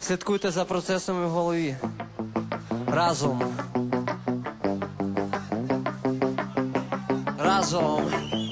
Слідкуйте за процесами в голові. Разом. Разом.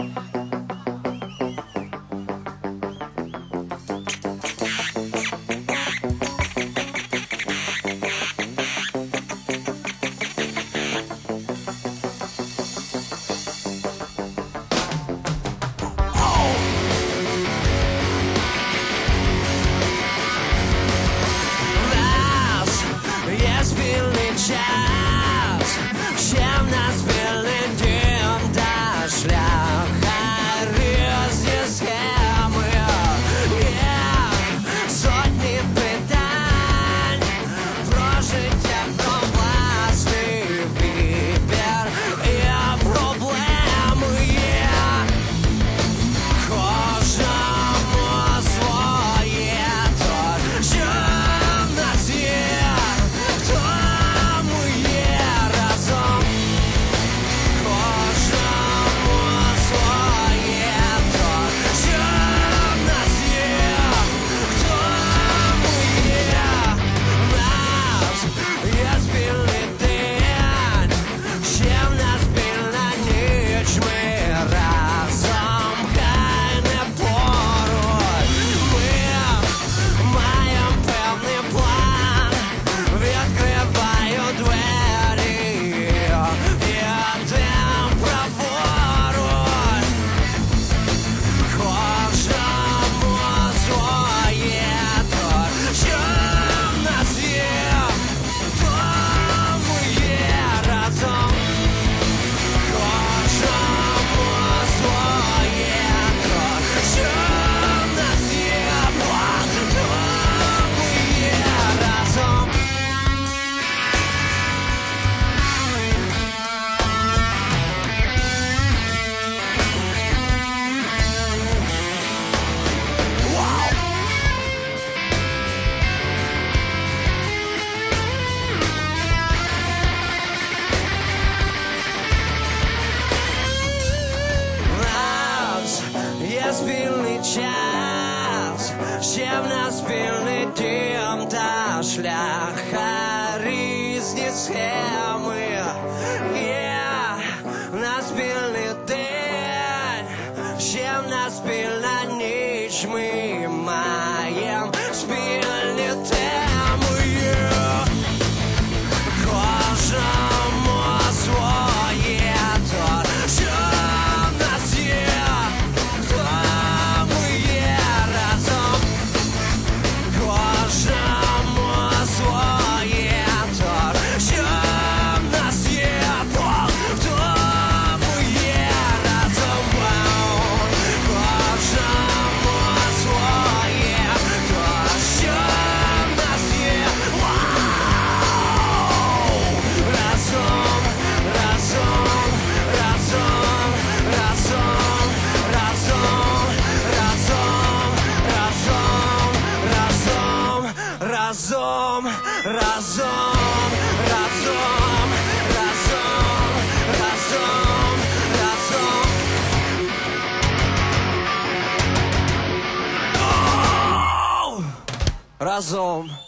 Є спільний час, ще в нас спільний дім та шлях, а різні схеми. Є сотні питань про життя, про власний вибір. Є проблеми, є кожному своє, то що в нас є. Є спільний час, ще в нас спільний дім та шлях, а різні схеми. Є в нас спільний день, ще в нас спільна ніч. Ми маємо спільні теми. Кожному своє, то що в нас є. Разом, разом, разом, разом, разом, разом. Разом.